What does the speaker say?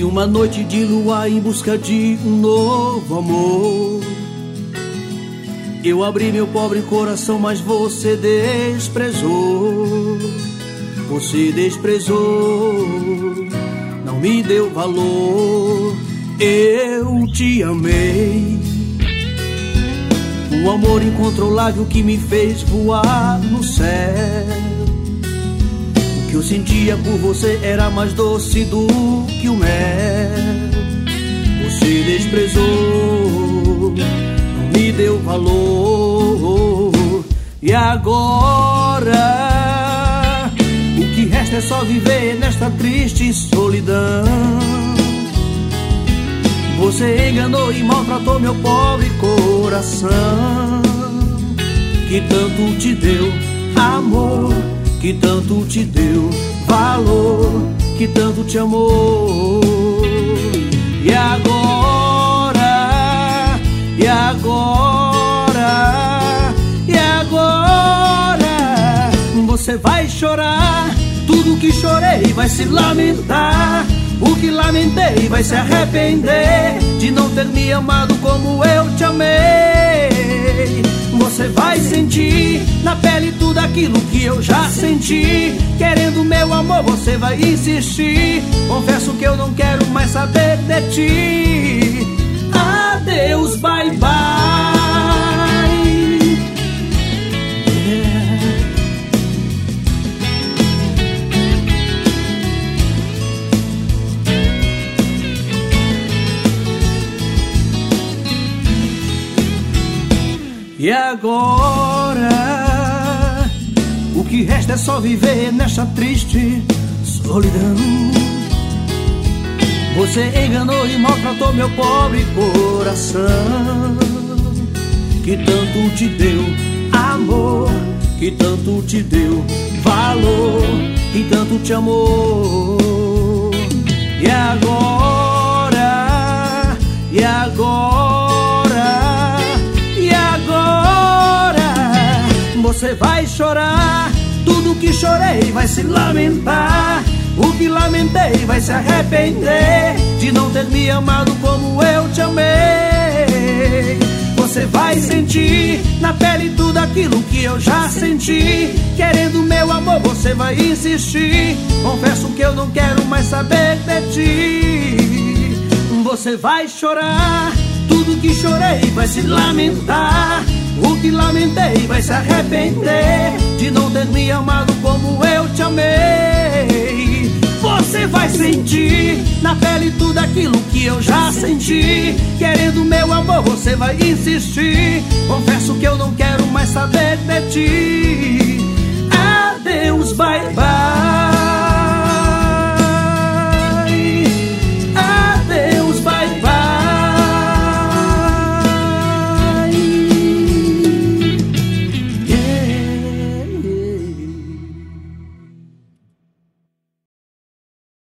Em uma noite de lua em busca de um novo amor, eu abri meu pobre coração, mas você desprezou. Você desprezou, não me deu valor. Eu te amei, um amor incontrolável que me fez voar no céu. O que eu sentia por você era mais doce do que o mel. Você desprezou, não me deu valor. E agora o que resta é só viver nesta triste solidão. Você enganou e maltratou meu pobre coração, que tanto te deu amor, que tanto te deu valor, que tanto te amou. E agora, e agora, e agora você vai chorar. Tudo que chorei vai se lamentar. O que lamentei vai se arrepender de não ter me amado como eu te amei. Você vai sentir na pele tudo aquilo que eu já senti. Querendo meu amor, você vai insistir. Confesso que eu não quero mais saber de ti. Adeus, bye bye. E agora o que resta é só viver nesta triste solidão. Você enganou e maltratou meu pobre coração, que tanto te deu amor, que tanto te deu valor, que tanto te amou. E agora, e agora, você vai chorar. Tudo que chorei vai se lamentar. O que lamentei vai se arrepender de não ter me amado como eu te amei. Você vai sentir na pele tudo aquilo que eu já senti. Querendo meu amor, você vai insistir. Confesso que eu não quero mais saber de ti. Você vai chorar. Tudo que chorei vai se lamentar. O que lamentei vai se arrepender de não ter me amado como eu te amei. Você vai sentir na pele tudo aquilo que eu já senti. Querendo meu amor, você vai insistir. Confesso